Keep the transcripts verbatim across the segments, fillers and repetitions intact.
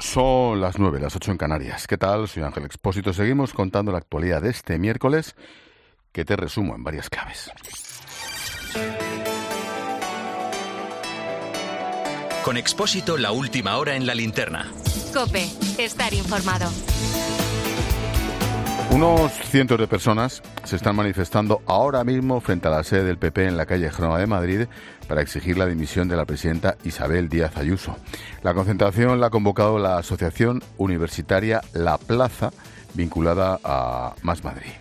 Son las nueve, las ocho en Canarias. ¿Qué tal? Soy Ángel Expósito. Seguimos contando la actualidad de este miércoles, que te resumo en varias claves. Con Expósito, la última hora en la linterna. COPE, estar informado. Unos cientos de personas se están manifestando ahora mismo frente a la sede del P P en la calle Gerona de Madrid para exigir la dimisión de la presidenta Isabel Díaz Ayuso. La concentración la ha convocado la Asociación Universitaria La Plaza, vinculada a Más Madrid.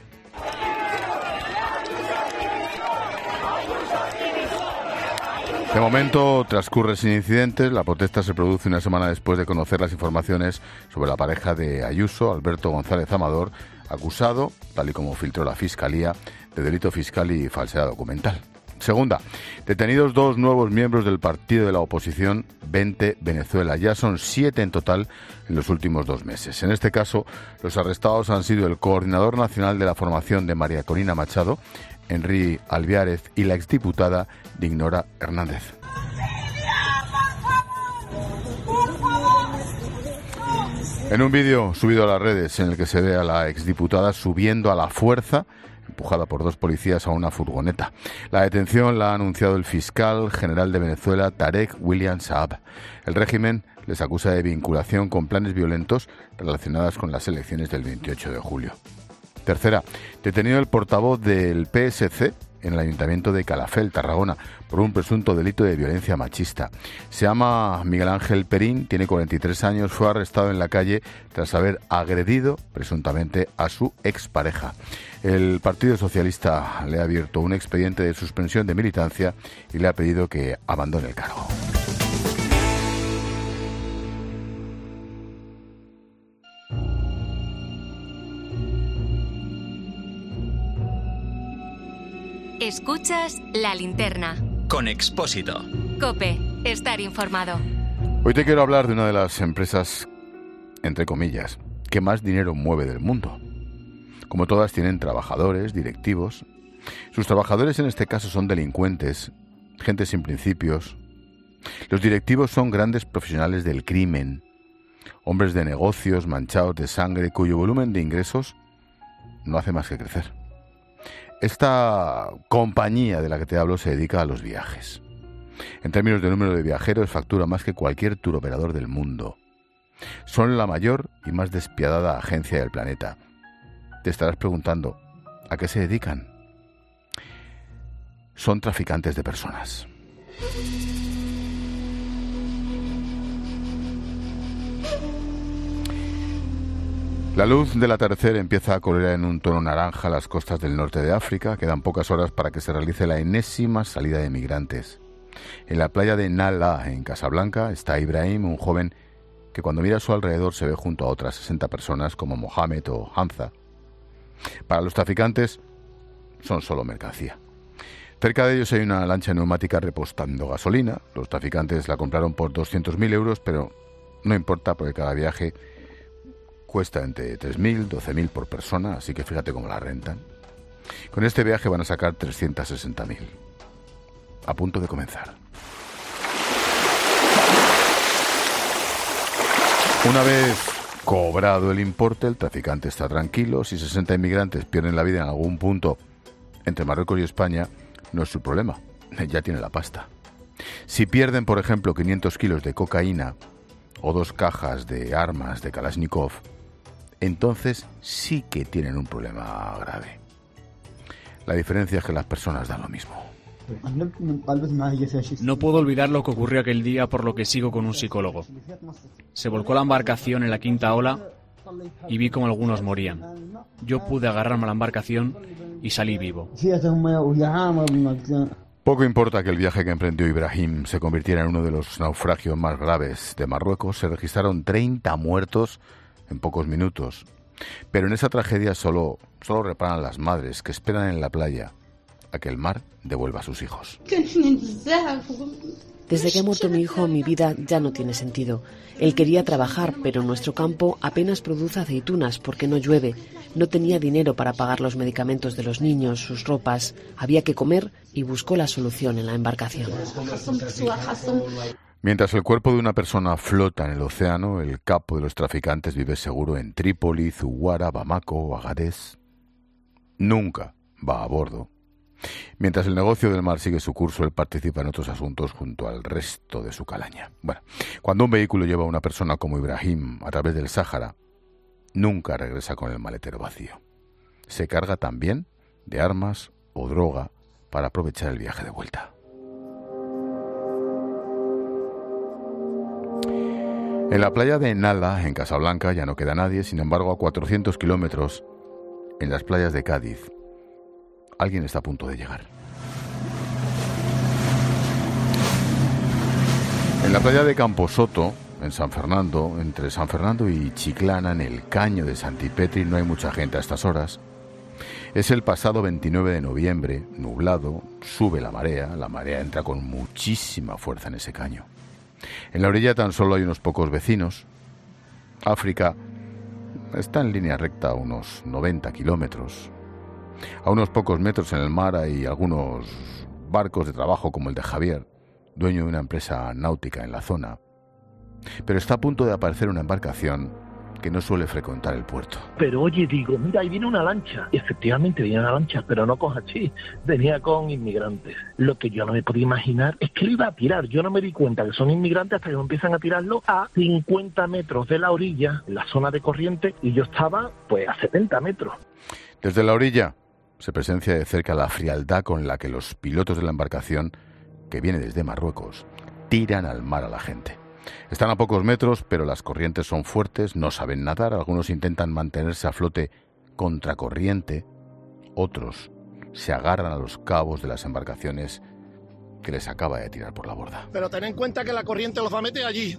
De momento transcurre sin incidentes. La protesta se produce una semana después de conocer las informaciones sobre la pareja de Ayuso, Alberto González Amador, acusado, tal y como filtró la Fiscalía, de delito fiscal y falsedad documental. Segunda, detenidos dos nuevos miembros del partido de la oposición, veinte Venezuela. Ya son siete en total en los últimos dos meses. En este caso, los arrestados han sido el coordinador nacional de la formación de María Corina Machado, Henry Alviárez, y la exdiputada Dignora Hernández. En un vídeo subido a las redes en el que se ve a la exdiputada subiendo a la fuerza, empujada por dos policías a una furgoneta. La detención la ha anunciado el fiscal general de Venezuela, Tarek William Saab. El régimen les acusa de vinculación con planes violentos relacionados con las elecciones del veintiocho de julio. Tercera, detenido el portavoz del P S C en el Ayuntamiento de Calafell, Tarragona, por un presunto delito de violencia machista. Se llama Miguel Ángel Perín, tiene cuarenta y tres años, fue arrestado en la calle tras haber agredido presuntamente a su expareja. El Partido Socialista le ha abierto un expediente de suspensión de militancia y le ha pedido que abandone el cargo. Escuchas La Linterna. Con Expósito. COPE, estar informado. Hoy te quiero hablar de una de las empresas, entre comillas, que más dinero mueve del mundo. Como todas, tienen trabajadores, directivos. Sus trabajadores en este caso son delincuentes, gente sin principios. Los directivos son grandes profesionales del crimen, hombres de negocios manchados de sangre cuyo volumen de ingresos no hace más que crecer. Esta compañía de la que te hablo se dedica a los viajes. En términos de número de viajeros, factura más que cualquier tour operador del mundo. Son la mayor y más despiadada agencia del planeta. Te estarás preguntando, ¿a qué se dedican? Son traficantes de personas. La luz del atardecer empieza a correr en un tono naranja a las costas del norte de África. Quedan pocas horas para que se realice la enésima salida de migrantes. En la playa de Nala, en Casablanca, está Ibrahim, un joven que cuando mira a su alrededor se ve junto a otras sesenta personas como Mohamed o Hamza. Para los traficantes son solo mercancía. Cerca de ellos hay una lancha neumática repostando gasolina. Los traficantes la compraron por doscientos mil euros, pero no importa porque cada viaje cuesta entre tres mil y doce mil por persona, así que fíjate cómo la rentan. Con este viaje van a sacar trescientos sesenta mil. A punto de comenzar. Una vez cobrado el importe, el traficante está tranquilo. Si sesenta inmigrantes pierden la vida en algún punto entre Marruecos y España, no es su problema. Ya tiene la pasta. Si pierden, por ejemplo, quinientos kilos de cocaína o dos cajas de armas de Kalashnikov, entonces sí que tienen un problema grave. La diferencia es que las personas dan lo mismo. No puedo olvidar lo que ocurrió aquel día, por lo que sigo con un psicólogo. Se volcó la embarcación en la quinta ola y vi cómo algunos morían. Yo pude agarrarme a la embarcación y salí vivo. Poco importa que el viaje que emprendió Ibrahim se convirtiera en uno de los naufragios más graves de Marruecos. Se registraron treinta muertos en pocos minutos. Pero en esa tragedia solo, solo reparan las madres que esperan en la playa a que el mar devuelva a sus hijos. Desde que ha muerto mi hijo, mi vida ya no tiene sentido. Él quería trabajar, pero nuestro campo apenas produce aceitunas porque no llueve. No tenía dinero para pagar los medicamentos de los niños, sus ropas. Había que comer y buscó la solución en la embarcación. Mientras el cuerpo de una persona flota en el océano, el capo de los traficantes vive seguro en Trípoli, Zuguara, Bamako o Agadez. Nunca va a bordo. Mientras el negocio del mar sigue su curso, él participa en otros asuntos junto al resto de su calaña. Bueno, cuando un vehículo lleva a una persona como Ibrahim a través del Sáhara, nunca regresa con el maletero vacío. Se carga también de armas o droga para aprovechar el viaje de vuelta. En la playa de Nala, en Casablanca, ya no queda nadie. Sin embargo, a cuatrocientos kilómetros, en las playas de Cádiz, alguien está a punto de llegar. En la playa de Camposoto, en San Fernando, entre San Fernando y Chiclana, en el caño de Santipetri, no hay mucha gente a estas horas. Es el pasado veintinueve de noviembre, nublado, sube la marea, la marea entra con muchísima fuerza en ese caño. En la orilla tan solo hay unos pocos vecinos. África está en línea recta a unos noventa kilómetros. A unos pocos metros en el mar hay algunos barcos de trabajo como el de Javier, dueño de una empresa náutica en la zona. Pero está a punto de aparecer una embarcación que no suele frecuentar el puerto. Pero oye, digo, mira, ahí viene una lancha. Y efectivamente venía una lancha, pero no con hachís, venía con inmigrantes. Lo que yo no me podía imaginar es que lo iba a tirar. Yo no me di cuenta que son inmigrantes hasta que empiezan a tirarlo a cincuenta metros de la orilla, en la zona de corriente, y yo estaba, pues, a setenta metros. Desde la orilla se presencia de cerca la frialdad con la que los pilotos de la embarcación, que viene desde Marruecos, tiran al mar a la gente. Están a pocos metros, pero las corrientes son fuertes, no saben nadar, algunos intentan mantenerse a flote contracorriente, otros se agarran a los cabos de las embarcaciones que les acaba de tirar por la borda. Pero ten en cuenta que la corriente los va a meter allí.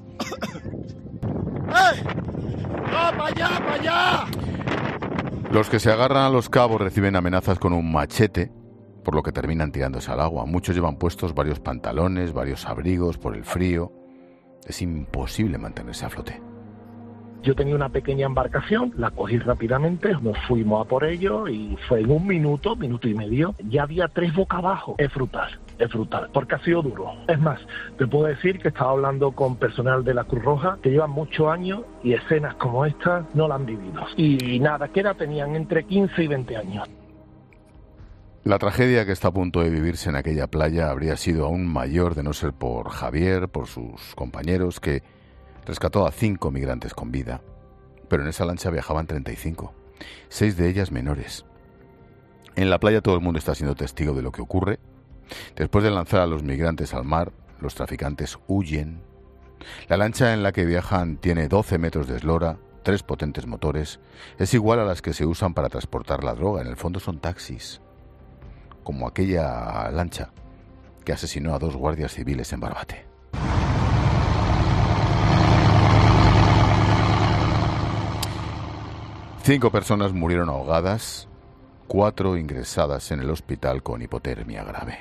¡Eh! ¡No, para allá, para allá! Los que se agarran a los cabos reciben amenazas con un machete, por lo que terminan tirándose al agua. Muchos llevan puestos varios pantalones, varios abrigos por el frío. Es imposible mantenerse a flote. Yo tenía una pequeña embarcación, la cogí rápidamente, nos fuimos a por ello y fue en un minuto, minuto y medio, ya había tres boca abajo. Es brutal, es brutal, porque ha sido duro. Es más, te puedo decir que estaba hablando con personal de la Cruz Roja que llevan muchos años y escenas como esta no la han vivido. Y nada, que era, tenían entre quince y veinte años. La tragedia que está a punto de vivirse en aquella playa habría sido aún mayor de no ser por Javier, por sus compañeros, que rescató a cinco migrantes con vida. Pero en esa lancha viajaban treinta y cinco, seis de ellas menores. En la playa todo el mundo está siendo testigo de lo que ocurre. Después de lanzar a los migrantes al mar, los traficantes huyen. La lancha en la que viajan tiene doce metros de eslora, tres potentes motores. Es igual a las que se usan para transportar la droga. En el fondo son taxis, como aquella lancha que asesinó a dos guardias civiles en Barbate. Cinco personas murieron ahogadas, cuatro ingresadas en el hospital con hipotermia grave.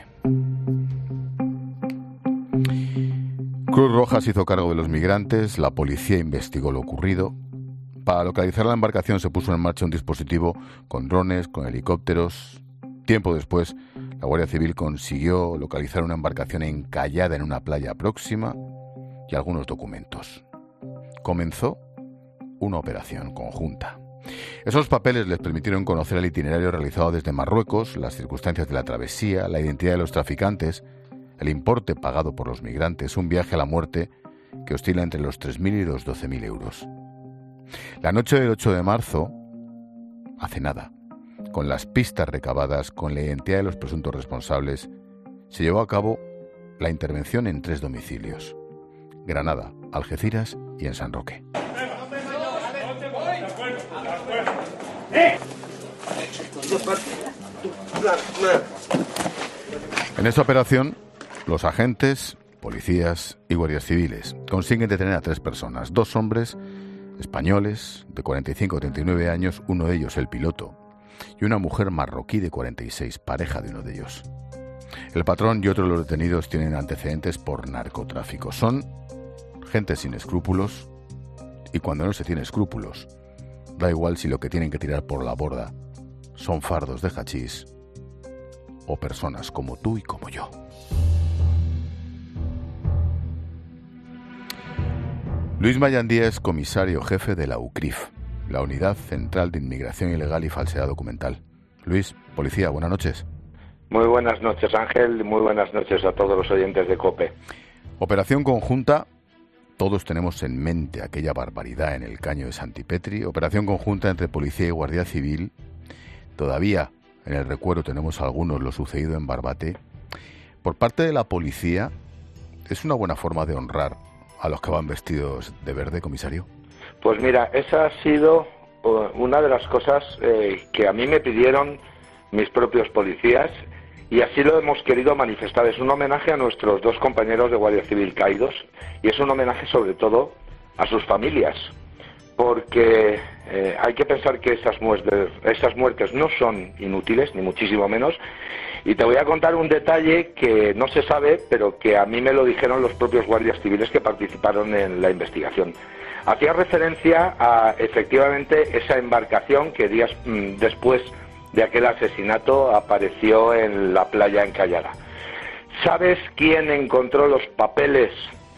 Cruz Roja se hizo cargo de los migrantes, la policía investigó lo ocurrido. Para localizar la embarcación se puso en marcha un dispositivo con drones, con helicópteros. Tiempo después, la Guardia Civil consiguió localizar una embarcación encallada en una playa próxima y algunos documentos. Comenzó una operación conjunta. Esos papeles les permitieron conocer el itinerario realizado desde Marruecos, las circunstancias de la travesía, la identidad de los traficantes, el importe pagado por los migrantes, un viaje a la muerte que oscila entre los tres mil y los doce mil euros. La noche del ocho de marzo, hace nada, con las pistas recabadas, con la identidad de los presuntos responsables, se llevó a cabo la intervención en tres domicilios: Granada, Algeciras y en San Roque. En esta operación, los agentes, policías y guardias civiles consiguen detener a tres personas, dos hombres españoles de cuarenta y cinco a treinta y nueve años, uno de ellos el piloto, y una mujer marroquí de cuarenta y seis, pareja de uno de ellos. El patrón y otros de los detenidos tienen antecedentes por narcotráfico. Son gente sin escrúpulos, y cuando no se tiene escrúpulos, da igual si lo que tienen que tirar por la borda son fardos de hachís o personas como tú y como yo. Luis Mayandía es comisario jefe de la U C R I F, la Unidad Central de Inmigración Ilegal y Falsedad Documental. Luis, policía, buenas noches. Muy buenas noches, Ángel, y muy buenas noches a todos los oyentes de COPE. Operación conjunta, todos tenemos en mente aquella barbaridad en el Caño de Santipetri. Operación conjunta entre Policía y Guardia Civil. Todavía en el recuerdo tenemos algunos lo sucedido en Barbate. Por parte de la policía, ¿es una buena forma de honrar a los que van vestidos de verde, comisario? Pues mira, esa ha sido una de las cosas eh, que a mí me pidieron mis propios policías y así lo hemos querido manifestar. Es un homenaje a nuestros dos compañeros de Guardia Civil caídos y es un homenaje sobre todo a sus familias, porque eh, hay que pensar que esas muertes, esas muertes no son inútiles, ni muchísimo menos. Y te voy a contar un detalle que no se sabe, pero que a mí me lo dijeron los propios guardias civiles que participaron en la investigación. Hacía referencia a, efectivamente, esa embarcación que días mmm, después de aquel asesinato apareció en la playa en Cayara. ¿Sabes quién encontró los papeles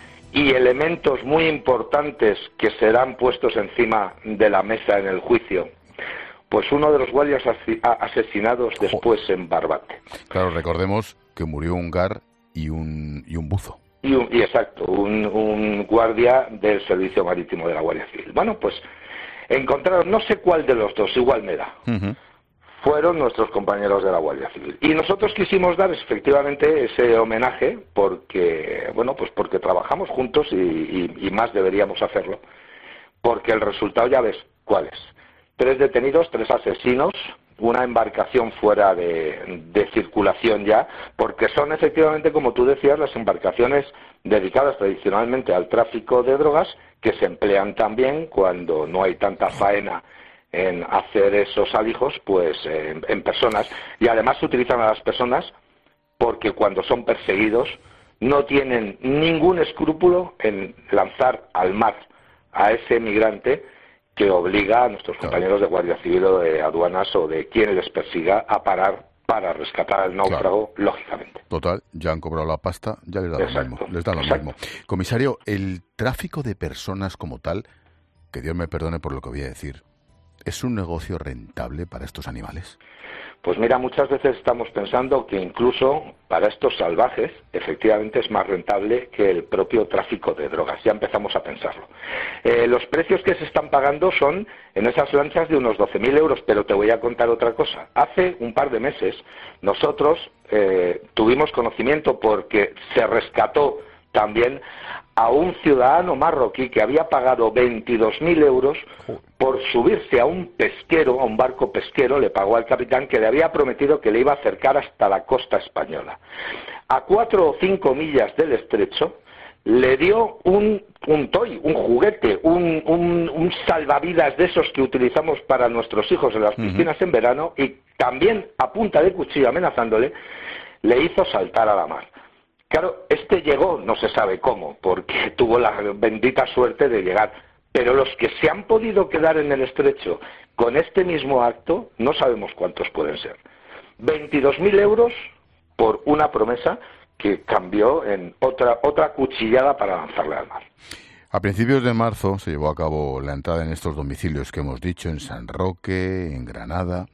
y elementos muy importantes que serán puestos encima de la mesa en el juicio? Pues uno de los guardias asesinados después en Barbate. Claro, recordemos que murió un gar y un, y un buzo. Y, un, y exacto, un, un guardia del Servicio Marítimo de la Guardia Civil. Bueno, pues encontraron, no sé cuál de los dos, igual me da. Uh-huh. Fueron nuestros compañeros de la Guardia Civil. Y nosotros quisimos dar efectivamente ese homenaje porque, bueno, pues porque trabajamos juntos y, y, y más deberíamos hacerlo. Porque el resultado ya ves cuál es. Tres detenidos, tres asesinos, una embarcación fuera de, de circulación ya, porque son efectivamente, como tú decías, las embarcaciones dedicadas tradicionalmente al tráfico de drogas, que se emplean también cuando no hay tanta faena en hacer esos alijos, pues en, en personas. Y además se utilizan a las personas porque cuando son perseguidos no tienen ningún escrúpulo en lanzar al mar a ese migrante que obliga a nuestros compañeros de Guardia Civil o de aduanas o de quien les persiga a parar para rescatar al náufrago, claro, lógicamente. Total, ya han cobrado la pasta, ya les da exacto, lo mismo. Les da lo mismo. Comisario, el tráfico de personas como tal, que Dios me perdone por lo que voy a decir, ¿es un negocio rentable para estos animales? Pues mira, muchas veces estamos pensando que incluso para estos salvajes efectivamente es más rentable que el propio tráfico de drogas. Ya empezamos a pensarlo. Eh, los precios que se están pagando son en esas lanchas de unos doce mil euros, pero te voy a contar otra cosa. Hace un par de meses nosotros eh, tuvimos conocimiento porque se rescató también a un ciudadano marroquí que había pagado veintidós mil euros por subirse a un pesquero, a un barco pesquero, le pagó al capitán que le había prometido que le iba a acercar hasta la costa española. A cuatro o cinco millas del estrecho le dio un, un toy, un juguete, un, un, un salvavidas de esos que utilizamos para nuestros hijos en las piscinas uh-huh. en verano, y también a punta de cuchillo amenazándole, le hizo saltar a la mar. Claro, este llegó, no se sabe cómo, porque tuvo la bendita suerte de llegar, pero los que se han podido quedar en el estrecho con este mismo acto, no sabemos cuántos pueden ser. veintidós mil euros por una promesa que cambió en otra, otra cuchillada para lanzarle al mar. A principios de marzo se llevó a cabo la entrada en estos domicilios que hemos dicho, en San Roque, en Granada.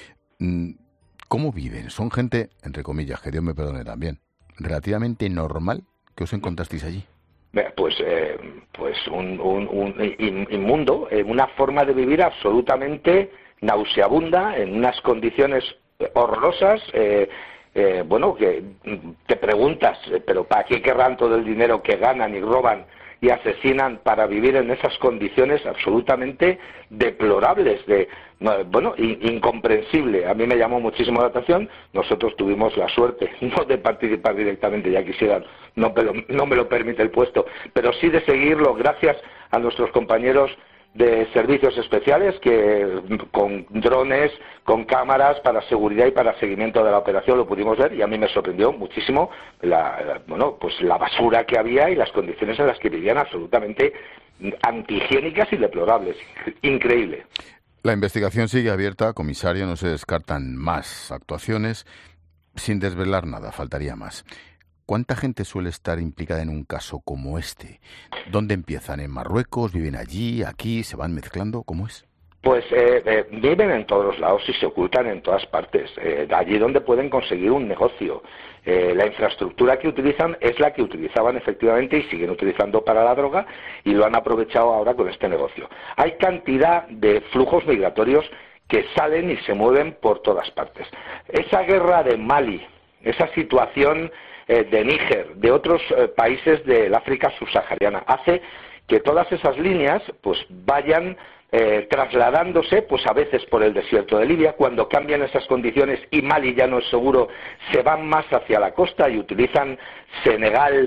¿Cómo viven? Son gente, entre comillas, que Dios me perdone también, relativamente normal, que os encontrasteis allí. Pues, eh, pues un, un, un inmundo, eh, una forma de vivir absolutamente nauseabunda, en unas condiciones horrorosas, eh, eh, bueno, que te preguntas, pero ¿para qué querrán todo el dinero que ganan y roban y asesinan para vivir en esas condiciones absolutamente deplorables, de bueno, incomprensible? A mí me llamó muchísimo la atención. Nosotros tuvimos la suerte, no de participar directamente, ya quisieran, no me lo, no me lo permite el puesto, pero sí de seguirlo gracias a nuestros compañeros de servicios especiales que con drones, con cámaras para seguridad y para seguimiento de la operación lo pudimos ver, y a mí me sorprendió muchísimo la, la, bueno, pues la basura que había y las condiciones en las que vivían, absolutamente antihigiénicas y deplorables. Increíble. La investigación sigue abierta, comisario, no se descartan más actuaciones, sin desvelar nada, faltaría más. ¿cuánta gente suele estar implicada en un caso como este? ¿Dónde empiezan? ¿En Marruecos? ¿Viven allí? ¿Aquí? ¿Se van mezclando? ¿Cómo es? Pues eh, eh, viven en todos los lados y se ocultan en todas partes, eh, allí donde pueden conseguir un negocio. Eh, la infraestructura que utilizan es la que utilizaban efectivamente y siguen utilizando para la droga y lo han aprovechado ahora con este negocio. Hay cantidad de flujos migratorios que salen y se mueven por todas partes. Esa guerra de Mali, esa situación eh, de Níger, de otros eh, países del África subsahariana, hace que todas esas líneas pues vayan Eh, trasladándose pues a veces por el desierto de Libia. Cuando cambian esas condiciones y Mali ya no es seguro, se van más hacia la costa y utilizan Senegal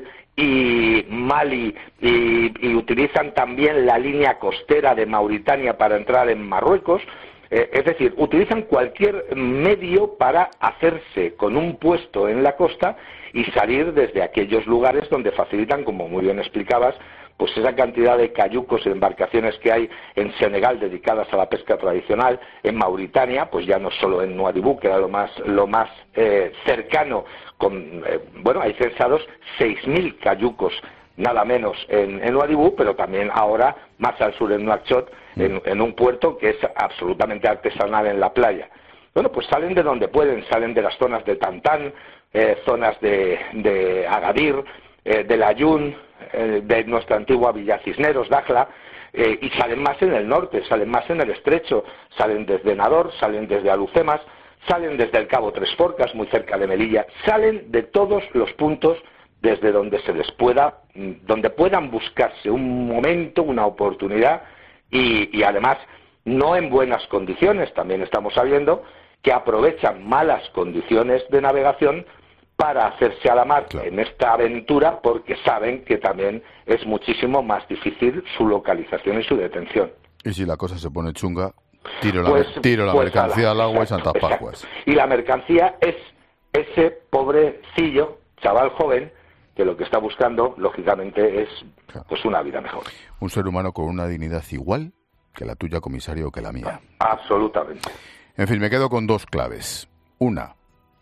y Mali y, y utilizan también la línea costera de Mauritania para entrar en Marruecos. Eh, es decir, utilizan cualquier medio para hacerse con un puesto en la costa y salir desde aquellos lugares donde facilitan, como muy bien explicabas, pues esa cantidad de cayucos y embarcaciones que hay en Senegal dedicadas a la pesca tradicional, en Mauritania, pues ya no solo en Nuadhibou, que era lo más lo más eh, cercano, con eh, bueno, hay censados seis mil cayucos nada menos en, en Nuadhibou, pero también ahora más al sur en Nouakchott, en, en un puerto que es absolutamente artesanal en la playa. Bueno, pues salen de donde pueden, salen de las zonas de Tantán, eh, zonas de, de Agadir, eh, de Layún, eh, de nuestra antigua Villa Cisneros, Dakhla, eh, y salen más en el norte, salen más en el estrecho, salen desde Nador, salen desde Alucemas, salen desde el Cabo Tres Forcas, muy cerca de Melilla, salen de todos los puntos desde donde se les pueda, donde puedan buscarse un momento, una oportunidad, y, y además no en buenas condiciones. También estamos sabiendo que aprovechan malas condiciones de navegación para hacerse a la mar, claro, en esta aventura, porque saben que también es muchísimo más difícil su localización y su detención. Y si la cosa se pone chunga, tiro la, pues, tiro la pues mercancía ala, al agua exacto, y Santas Pascuas. Y la mercancía es ese pobrecillo, chaval joven, que lo que está buscando, lógicamente, es claro, pues una vida mejor. Un ser humano con una dignidad igual que la tuya, comisario, o que la mía. Absolutamente. En fin, me quedo con dos claves. Una,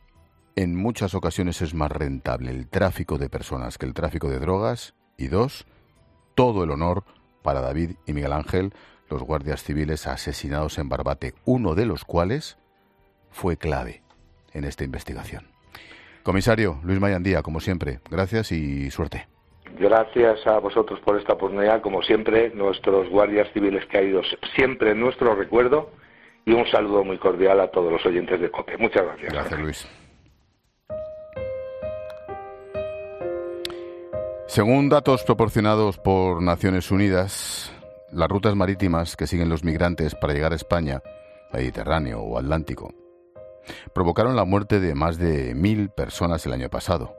en muchas ocasiones es más rentable el tráfico de personas que el tráfico de drogas. Y dos, todo el honor para David y Miguel Ángel, los guardias civiles asesinados en Barbate, uno de los cuales fue clave en esta investigación. Comisario Luis Mayandía, como siempre, gracias y suerte. Gracias a vosotros por esta oportunidad, como siempre, nuestros guardias civiles caídos siempre en nuestro recuerdo, y un saludo muy cordial a todos los oyentes de COPE. Muchas gracias. Gracias, Luis. Según datos proporcionados por Naciones Unidas, las rutas marítimas que siguen los migrantes para llegar a España, Mediterráneo o Atlántico, provocaron la muerte de más de mil personas el año pasado.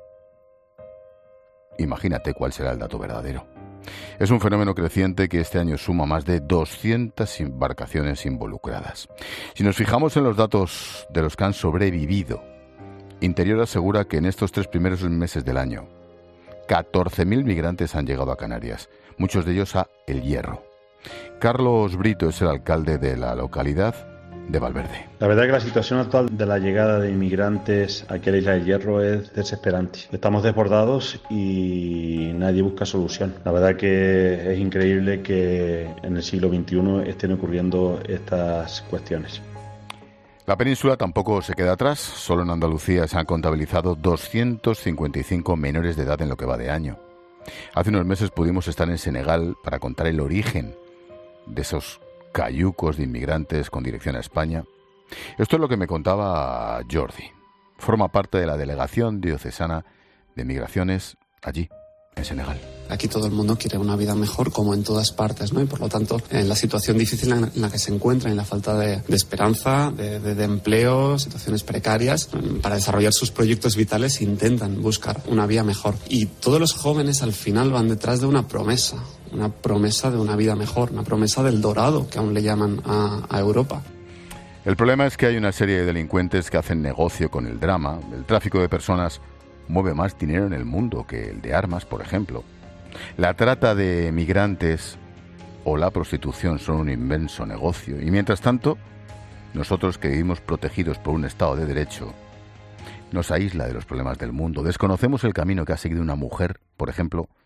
Imagínate cuál será el dato verdadero. Es un fenómeno creciente que este año suma más de doscientas embarcaciones involucradas. Si nos fijamos en los datos de los que han sobrevivido, Interior asegura que en estos tres primeros meses del año, catorce mil migrantes han llegado a Canarias, muchos de ellos a El Hierro. Carlos Brito es el alcalde de la localidad de Valverde. La verdad es que la situación actual de la llegada de inmigrantes aquí a la isla del Hierro es desesperante. Estamos desbordados y nadie busca solución. La verdad que es increíble que en el siglo veintiuno estén ocurriendo estas cuestiones. La península tampoco se queda atrás. Solo en Andalucía se han contabilizado doscientos cincuenta y cinco menores de edad en lo que va de año. Hace unos meses pudimos estar en Senegal para contar el origen de esos cayucos de inmigrantes con dirección a España. Esto es lo que me contaba Jordi. Forma parte de la Delegación Diocesana de Migraciones allí, en Senegal. Aquí todo el mundo quiere una vida mejor, como en todas partes, ¿no? Y por lo tanto, en la situación difícil en la que se encuentran, en la falta de, de esperanza, de, de, de empleo, situaciones precarias, para desarrollar sus proyectos vitales intentan buscar una vida mejor. Y todos los jóvenes al final van detrás de una promesa, una promesa de una vida mejor, una promesa del dorado, que aún le llaman a, a Europa. El problema es que hay una serie de delincuentes que hacen negocio con el drama. El tráfico de personas mueve más dinero en el mundo que el de armas, por ejemplo. La trata de migrantes o la prostitución son un inmenso negocio. Y mientras tanto, nosotros que vivimos protegidos por un Estado de Derecho, nos aísla de los problemas del mundo. Desconocemos el camino que ha seguido una mujer, por ejemplo,